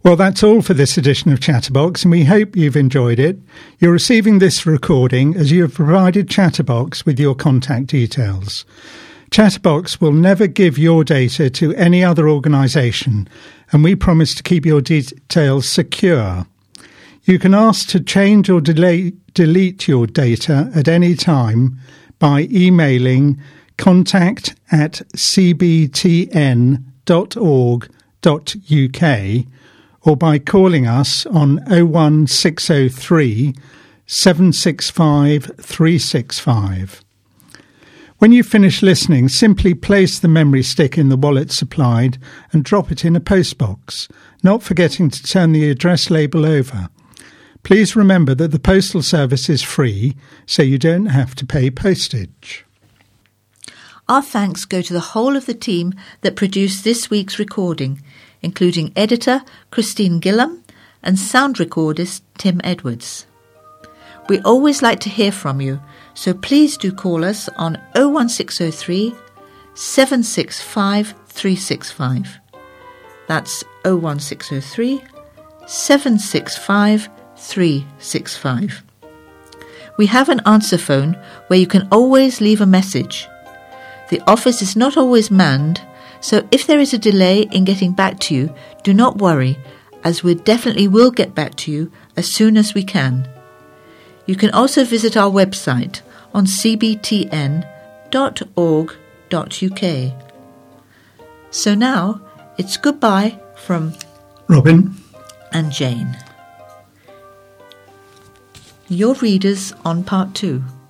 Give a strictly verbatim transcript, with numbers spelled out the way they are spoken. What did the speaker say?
Well, that's all for this edition of Chatterbox, and we hope you've enjoyed it. You're receiving this recording as you have provided Chatterbox with your contact details. Chatterbox will never give your data to any other organisation, and we promise to keep your details secure. You can ask to change or delete, delete your data at any time by emailing contact at c b t n dot org dot u k or by calling us on oh one six oh three, seven six five, three six five. When you finish listening, simply place the memory stick in the wallet supplied and drop it in a postbox, not forgetting to turn the address label over. Please remember that the postal service is free, so you don't have to pay postage. Our thanks go to the whole of the team that produced this week's recording, including editor Christine Gillam and sound recordist Tim Edwards. We always like to hear from you, so please do call us on oh one six oh three, seven six five, three six five. That's oh one six oh three, seven six five, three six five. We have an answer phone where you can always leave a message. The office is not always manned, so if there is a delay in getting back to you, do not worry, as we definitely will get back to you as soon as we can. You can also visit our website on c b t n dot org dot u k. So now, it's goodbye from Robin and Jane. Your readers on part two.